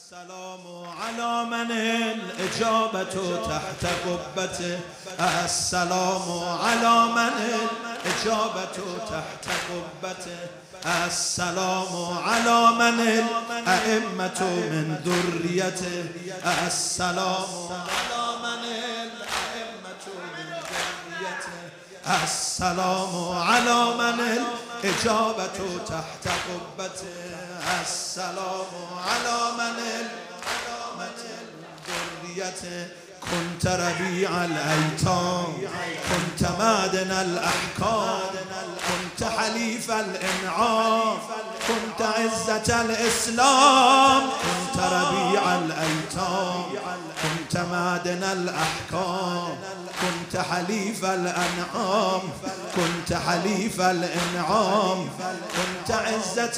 السلام على من الإجابة تحت قبته. السلام على من الإجابة تحت قبته. السلام على من الأئمة من ذريته. السلام على من الأئمة من ذريته. السلام على من الإجابة تحت قبته. السلام على من الأئمة من ذريته. كنت ربيع الأيتام، كنت مادن الأحكام، كنت حليف الإنعام، كنت عزة الإسلام. كنت ربيع الأيتام، كنت مادن الأحكام، كنت حليف الأنعام، كنت حليف الإنعام، كنت عزة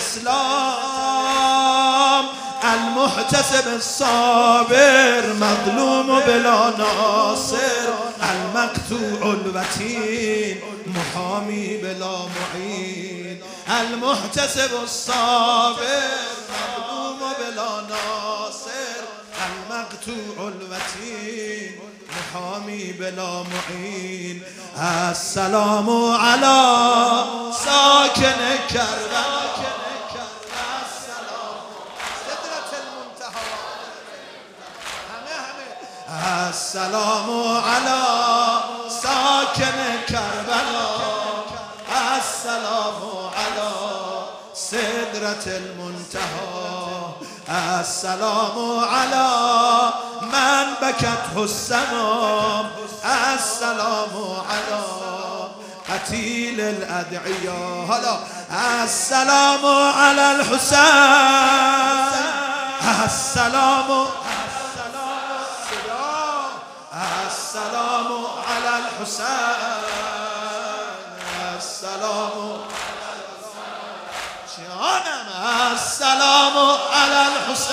الإسلام. المحتسب الصابر مظلوم بلا ناصر، المقطوع الوتين محامي بلا معين. المحتسب الصابر مظلوم بلا ناصر، المقطوع الوتين محامي بلا معين. السلام على ساكن كربلاء. السلام على ساكن كربلاء. السلام على سدرة المنتهى. السلام على من بكته السماء. السلام على قتيل الأدعياء. السلام على الحسين. السلام السلام على الحسين. السلام السلام على الحسين.